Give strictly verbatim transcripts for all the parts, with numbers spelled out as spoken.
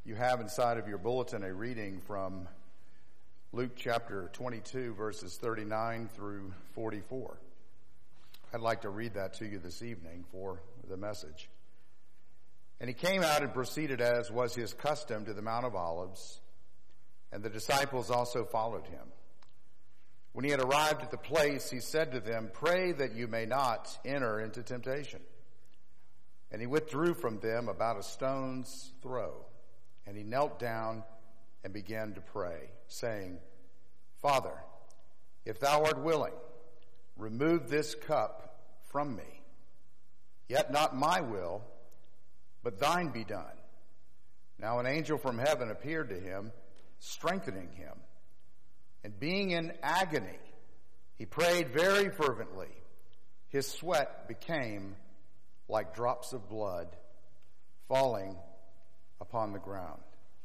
You have inside of your bulletin a reading from Luke chapter twenty-two, verses thirty-nine through forty-four. I'd like to read that to you this evening for the message. And he came out and proceeded, as was his custom, to the Mount of Olives, and the disciples also followed him. When he had arrived at the place, he said to them, "Pray that you may not enter into temptation." And he withdrew from them about a stone's throw, and he knelt down and began to pray, saying, "Father, if thou art willing, remove this cup from me. Yet not my will, but thine be done." Now an angel from heaven appeared to him, strengthening him. And being in agony, he prayed very fervently. His sweat became like drops of blood falling upon the ground.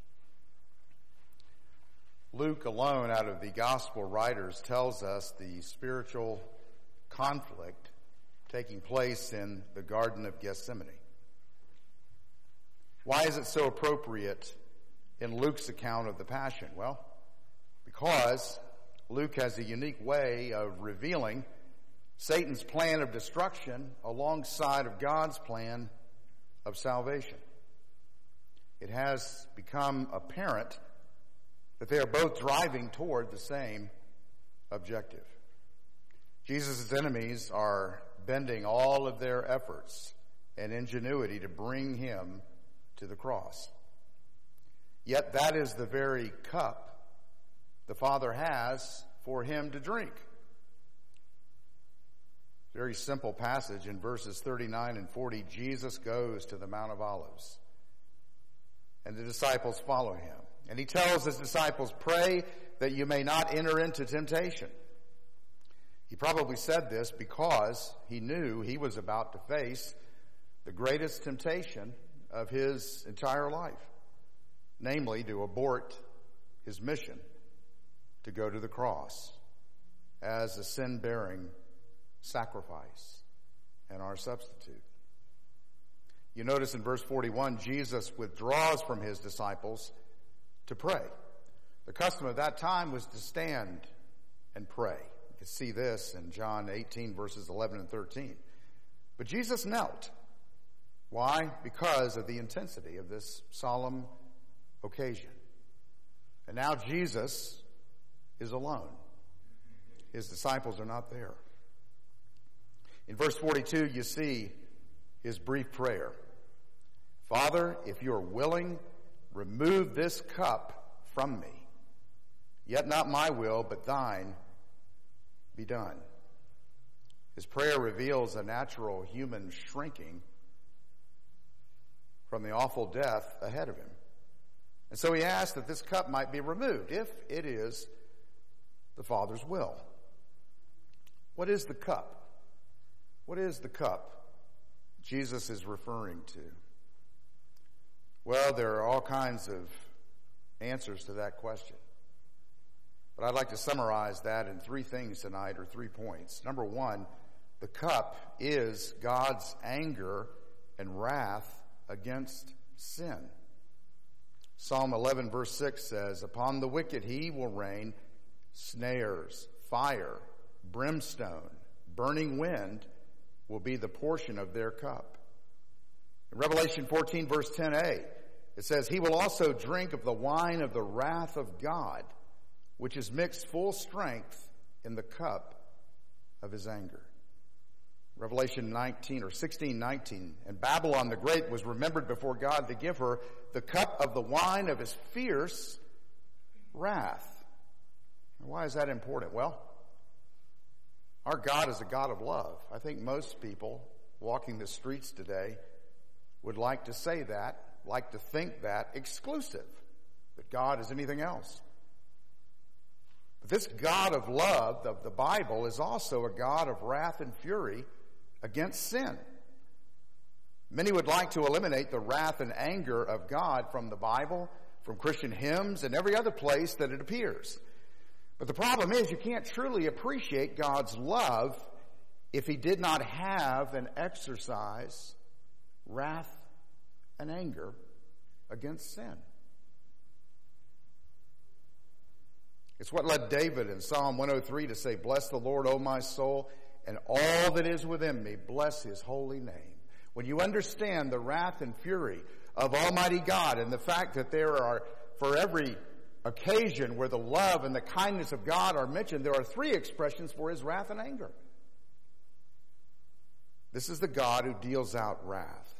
Luke alone, out of the gospel writers, tells us the spiritual conflict taking place in the Garden of Gethsemane. Why is it so appropriate in Luke's account of the Passion? Well, because Luke has a unique way of revealing Satan's plan of destruction alongside of God's plan of salvation. It has become apparent that they are both driving toward the same objective. Jesus' enemies are bending all of their efforts and ingenuity to bring him to the cross. Yet that is the very cup the Father has for him to drink. Very simple passage in verses thirty-nine and forty. Jesus goes to the Mount of Olives, and the disciples follow him. And he tells his disciples, "Pray that you may not enter into temptation." He probably said this because he knew he was about to face the greatest temptation of his entire life, namely to abort his mission to go to the cross as a sin-bearing sacrifice and our substitute. You notice in verse forty-one, Jesus withdraws from his disciples to pray. The custom of that time was to stand and pray. You can see this in John eighteen, verses eleven and thirteen. But Jesus knelt. Why? Because of the intensity of this solemn occasion. And now Jesus is alone. His disciples are not there. In verse forty-two, you see his brief prayer. "Father, if you are willing, remove this cup from me. Yet not my will, but thine be done." His prayer reveals a natural human shrinking from the awful death ahead of him. And so he asks that this cup might be removed, if it is the Father's will. What is the cup? What is the cup Jesus is referring to? Well, there are all kinds of answers to that question. But I'd like to summarize that in three things tonight, or three points. Number one, the cup is God's anger and wrath against sin. Psalm eleven, verse six says, "Upon the wicked he will rain snares, fire, brimstone, burning wind will be the portion of their cup." In Revelation fourteen, verse ten a, it says, "He will also drink of the wine of the wrath of God, which is mixed full strength in the cup of his anger." Revelation nineteen or sixteen nineteen, "And Babylon the Great was remembered before God to give her the cup of the wine of his fierce wrath." And why is that important? Well, our God is a God of love. I think most people walking the streets today would like to say that, like to think that exclusive, that God is anything else. But this God of love of the Bible is also a God of wrath and fury against sin. Many would like to eliminate the wrath and anger of God from the Bible, from Christian hymns, and every other place that it appears. But the problem is you can't truly appreciate God's love if he did not have and exercise wrath and anger against sin. It's what led David in Psalm one oh three to say, "Bless the Lord, O my soul, and all that is within me, bless his holy name." When you understand the wrath and fury of Almighty God and the fact that there are, for every occasion where the love and the kindness of God are mentioned, there are three expressions for his wrath and anger. This is the God who deals out wrath,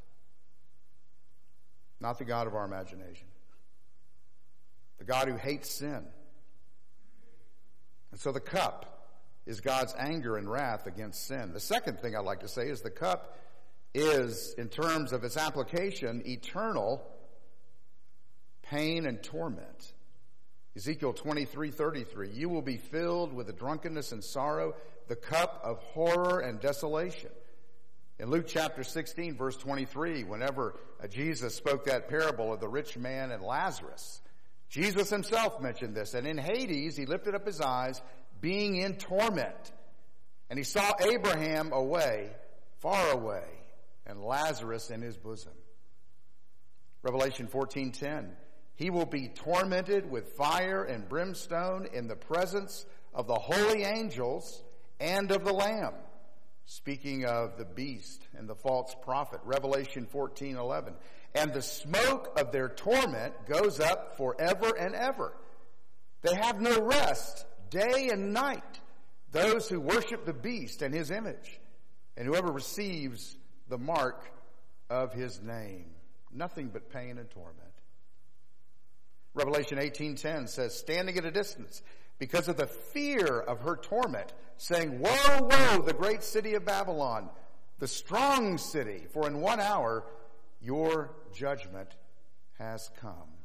not the God of our imagination. The God who hates sin. And so the cup is God's anger and wrath against sin. The second thing I'd like to say is the cup is, in terms of its application, eternal pain and torment. Ezekiel twenty-three thirty-three, "You will be filled with the drunkenness and sorrow, the cup of horror and desolation." In Luke chapter sixteen, verse twenty-three, whenever Jesus spoke that parable of the rich man and Lazarus, Jesus himself mentioned this. "And in Hades he lifted up his eyes, being in torment, and he saw Abraham away, far away, and Lazarus in his bosom." Revelation fourteen ten, "He will be tormented with fire and brimstone in the presence of the holy angels and of the Lamb." Speaking of the beast and the false prophet. Revelation fourteen eleven, "And the smoke of their torment goes up forever and ever. They have no rest day and night, those who worship the beast and his image, and whoever receives the mark of his name." Nothing but pain and torment. Revelation eighteen ten says, "Standing at a distance, because of the fear of her torment, saying, Woe, woe, the great city of Babylon, the strong city, for in one hour your judgment has come."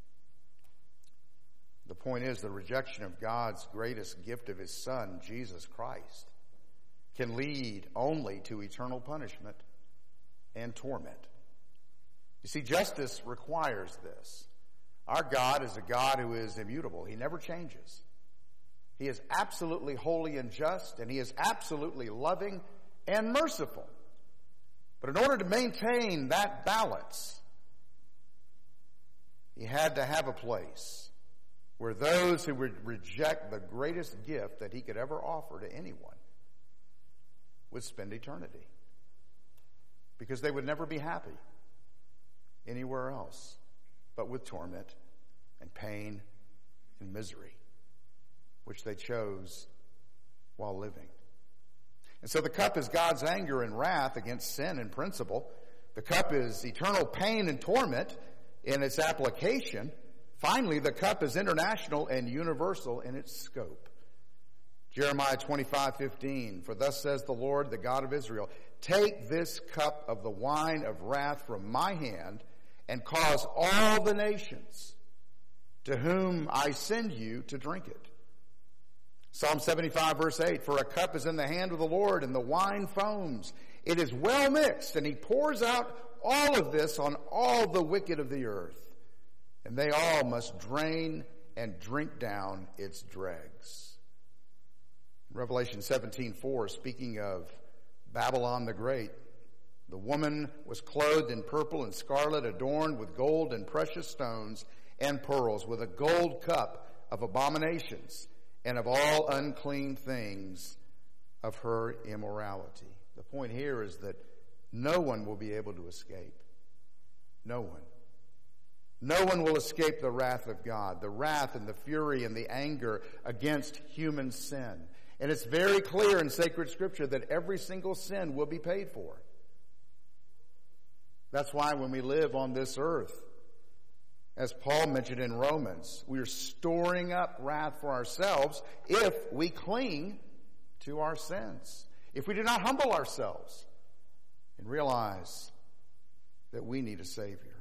The point is, the rejection of God's greatest gift of his Son, Jesus Christ, can lead only to eternal punishment and torment. You see, justice requires this. Our God is a God who is immutable. He never changes. He is absolutely holy and just, and he is absolutely loving and merciful. But in order to maintain that balance, he had to have a place where those who would reject the greatest gift that he could ever offer to anyone would spend eternity. Because they would never be happy anywhere else but with torment and pain and misery, which they chose while living. And so the cup is God's anger and wrath against sin in principle. The cup is eternal pain and torment in its application. Finally, the cup is international and universal in its scope. Jeremiah twenty-five fifteen, "For thus says the Lord, the God of Israel, take this cup of the wine of wrath from my hand and cause all the nations to whom I send you to drink it." Psalm seventy-five verse eight, "For a cup is in the hand of the Lord, and the wine foams. It is well mixed, and he pours out all of this on all the wicked of the earth, and they all must drain and drink down its dregs." Revelation seventeen four, speaking of Babylon the Great, "The woman was clothed in purple and scarlet, adorned with gold and precious stones and pearls, with a gold cup of abominations and of all unclean things of her immorality." The point here is that no one will be able to escape. No one. No one will escape the wrath of God, the wrath and the fury and the anger against human sin. And it's very clear in sacred scripture that every single sin will be paid for. That's why when we live on this earth, as Paul mentioned in Romans, we are storing up wrath for ourselves if we cling to our sins. If we do not humble ourselves and realize that we need a Savior.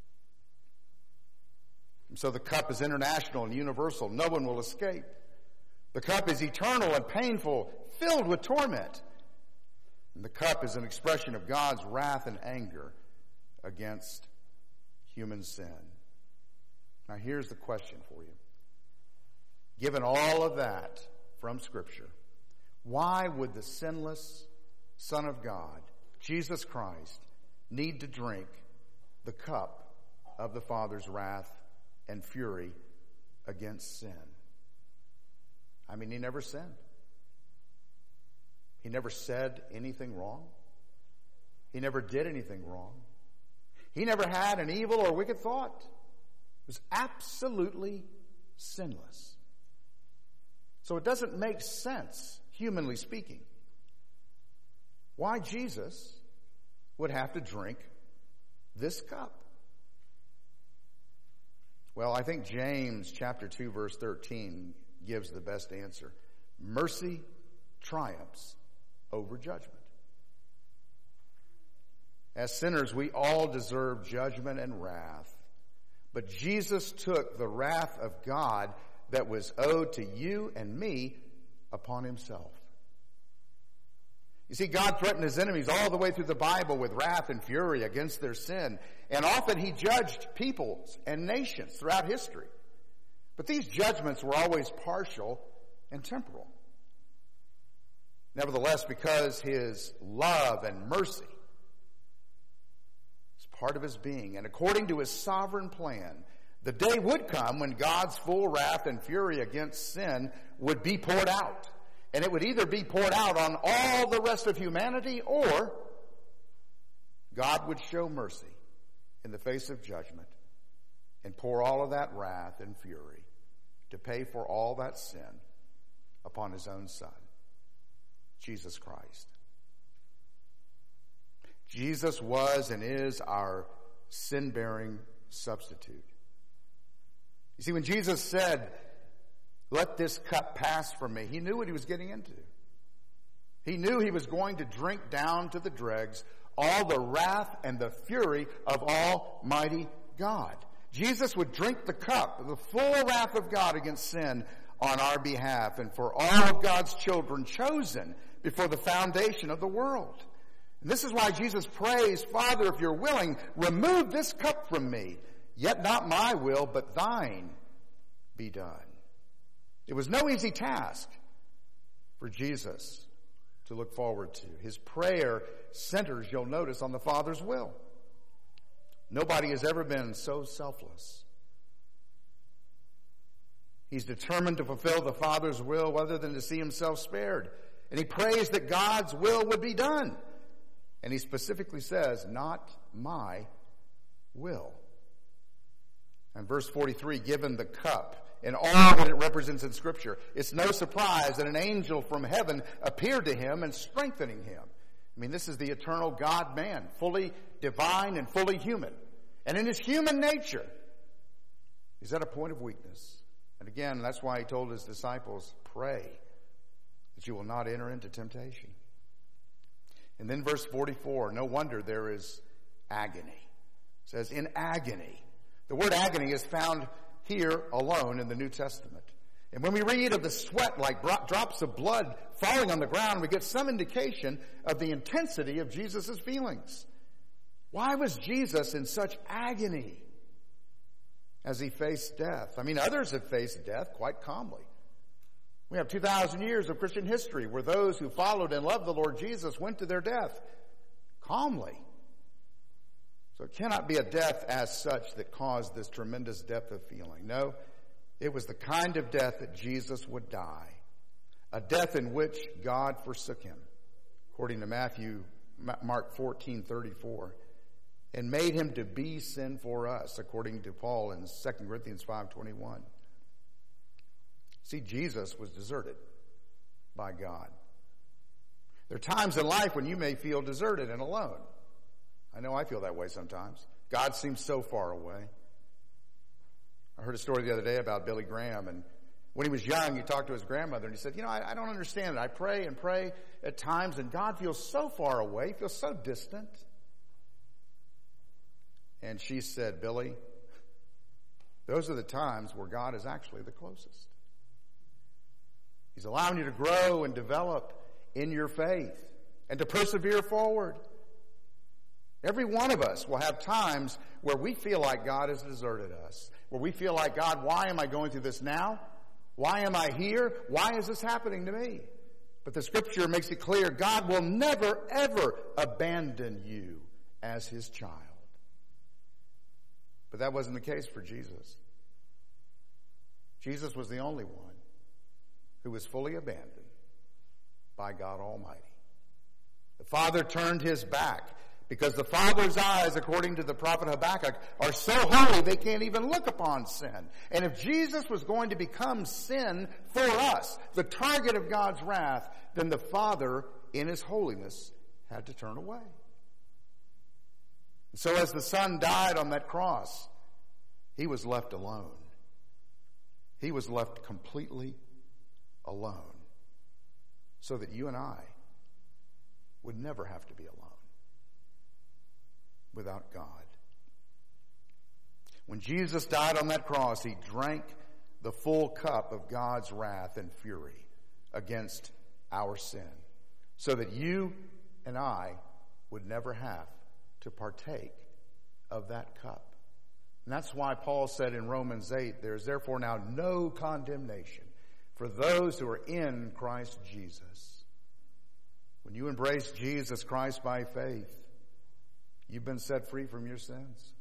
And so the cup is international and universal. No one will escape. The cup is eternal and painful, filled with torment. And the cup is an expression of God's wrath and anger against human sin. Now here's the question for you. Given all of that from Scripture, why would the sinless Son of God, Jesus Christ, need to drink the cup of the Father's wrath and fury against sin? I mean, he never sinned. He never said anything wrong. He never did anything wrong. He never had an evil or wicked thought. He was absolutely sinless. So it doesn't make sense, humanly speaking, why Jesus would have to drink this cup. Well, I think James chapter two verse thirteen gives the best answer. Mercy triumphs over judgment. As sinners, we all deserve judgment and wrath. But Jesus took the wrath of God that was owed to you and me upon himself. You see, God threatened his enemies all the way through the Bible with wrath and fury against their sin. And often he judged peoples and nations throughout history. But these judgments were always partial and temporal. Nevertheless, because his love and mercy is part of his being, and according to his sovereign plan, the day would come when God's full wrath and fury against sin would be poured out. And it would either be poured out on all the rest of humanity, or God would show mercy in the face of judgment and pour all of that wrath and fury to pay for all that sin upon his own Son, Jesus Christ. Jesus was and is our sin-bearing substitute. You see, when Jesus said, "Let this cup pass from me," he knew what he was getting into. He knew he was going to drink down to the dregs all the wrath and the fury of Almighty God. Jesus would drink the cup, the full wrath of God against sin on our behalf and for all of God's children chosen before the foundation of the world. And this is why Jesus prays, "Father, if you're willing, remove this cup from me. Yet not my will, but thine be done." It was no easy task for Jesus to look forward to. His prayer centers, you'll notice, on the Father's will. Nobody has ever been so selfless. He's determined to fulfill the Father's will rather than to see himself spared. And he prays that God's will would be done. And he specifically says, "Not my will." And verse forty-three, given the cup and all that it represents in Scripture, it's no surprise that an angel from heaven appeared to him and strengthening him. I mean, this is the eternal God-man, fully divine and fully human. And in his human nature, he's at a point of weakness. And again, that's why he told his disciples, "Pray that you will not enter into temptation." And then verse forty-four, no wonder there is agony. It says, in agony. The word agony is found here alone in the New Testament. And when we read of the sweat like drops of blood falling on the ground, we get some indication of the intensity of Jesus' feelings. Why was Jesus in such agony as he faced death? I mean, others have faced death quite calmly. We have two thousand years of Christian history where those who followed and loved the Lord Jesus went to their death calmly. So it cannot be a death as such that caused this tremendous depth of feeling. No, it was the kind of death that Jesus would die. A death in which God forsook him, according to Matthew, Mark fourteen thirty-four, and made him to be sin for us, according to Paul in Second Corinthians five twenty-one. See, Jesus was deserted by God. There are times in life when you may feel deserted and alone. I know I feel that way sometimes. God seems so far away. I heard a story the other day about Billy Graham, and when he was young, he talked to his grandmother, and he said, you know, I, I don't understand it. I pray and pray at times, and God feels so far away, he feels so distant. And she said, Billy, those are the times where God is actually the closest. He's allowing you to grow and develop in your faith and to persevere forward. Every one of us will have times where we feel like God has deserted us, where we feel like, God, why am I going through this now? Why am I here? Why is this happening to me? But the Scripture makes it clear God will never, ever abandon you as his child. But that wasn't the case for Jesus. Jesus was the only one who was fully abandoned by God Almighty. The Father turned his back because the Father's eyes, according to the prophet Habakkuk, are so holy they can't even look upon sin. And if Jesus was going to become sin for us, the target of God's wrath, then the Father, in his holiness, had to turn away. So as the Son died on that cross, he was left alone. He was left completely alone, so that you and I would never have to be alone without God. When Jesus died on that cross, he drank the full cup of God's wrath and fury against our sin, so that you and I would never have to partake of that cup. And that's why Paul said in Romans eight, there is therefore now no condemnation for those who are in Christ Jesus. When you embrace Jesus Christ by faith, you've been set free from your sins.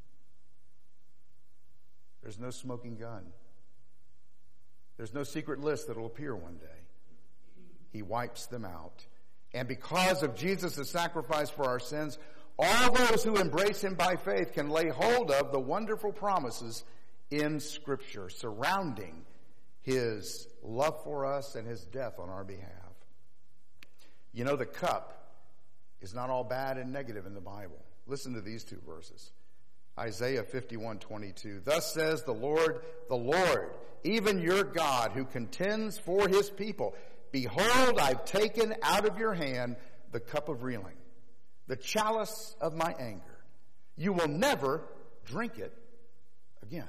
There's no smoking gun. There's no secret list that will appear one day. He wipes them out. And because of Jesus' sacrifice for our sins, all those who embrace him by faith can lay hold of the wonderful promises in Scripture surrounding his love for us and his death on our behalf. You know, the cup is not all bad and negative in the Bible. Listen to these two verses. Isaiah fifty-one twenty-two. Thus says the Lord, the Lord, even your God, who contends for his people. Behold, I've taken out of your hand the cup of reeling, the chalice of my anger. You will never drink it again.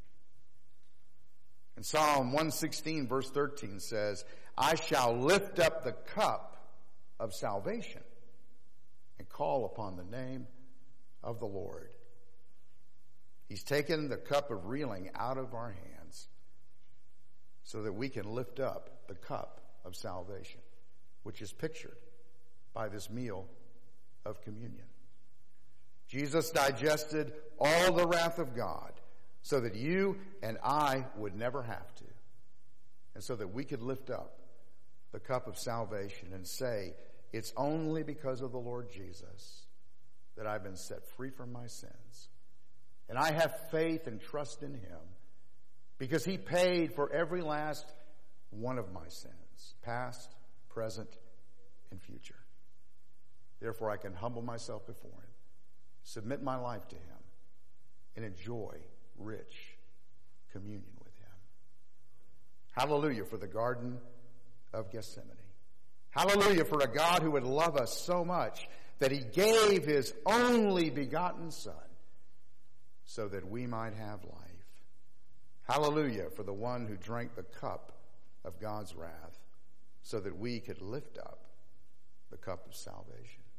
And Psalm one sixteen verse thirteen says, I shall lift up the cup of salvation and call upon the name of the Lord. He's taken the cup of reeling out of our hands so that we can lift up the cup of salvation, which is pictured by this meal of communion. Jesus digested all the wrath of God so that you and I would never have to, and so that we could lift up the cup of salvation and say, it's only because of the Lord Jesus that I've been set free from my sins. And I have faith and trust in him because he paid for every last one of my sins, past, present, and future. Therefore, I can humble myself before him, submit my life to him, and enjoy rich communion with him. Hallelujah for the Garden of Gethsemane. Hallelujah for a God who would love us so much that he gave his only begotten Son so that we might have life. Hallelujah for the one who drank the cup of God's wrath so that we could lift up the cup of salvation.